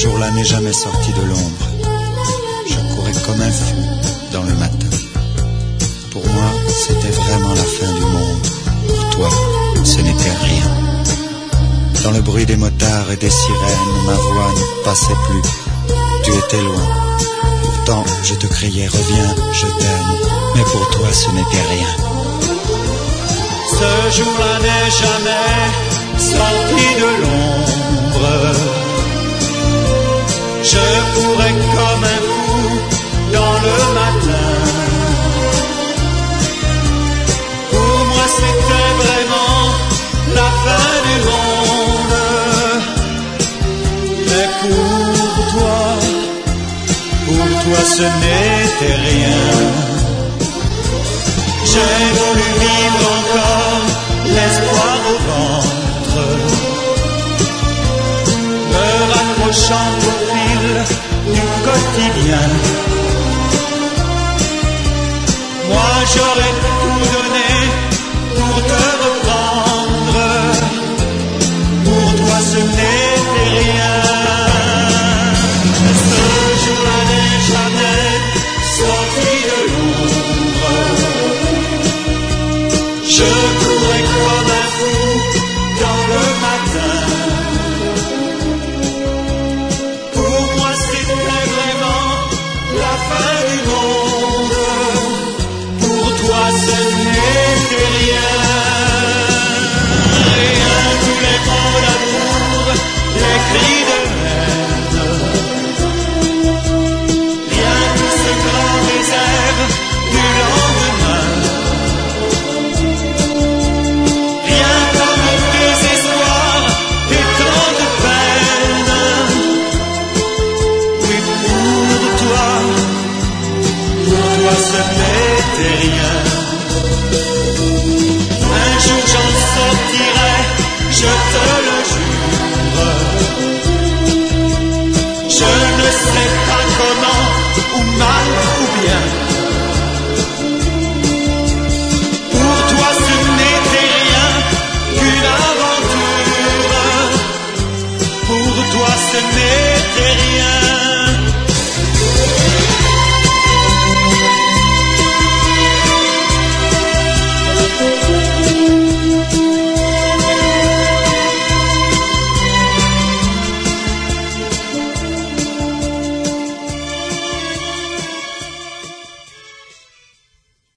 jour-là n'est jamais sorti de l'ombre. Je courais comme un fou dans le matin. Pour moi, c'était vraiment la fin du monde. Pour toi, ce n'était rien. Dans le bruit des motards et des sirènes, ma voix ne passait plus. Tu étais loin. Pourtant, je te criais, reviens, je t'aime. Mais pour toi, ce n'était rien. Ce jour-là n'est jamais sorti de l'ombre. Je courais comme un fou dans le matin. Pour moi, c'était vraiment la fin du monde. Mais pour toi, ce n'était rien. J'ai voulu vivre encore l'espoir au ventre, me raccrochant au fil du quotidien. Moi j'aurais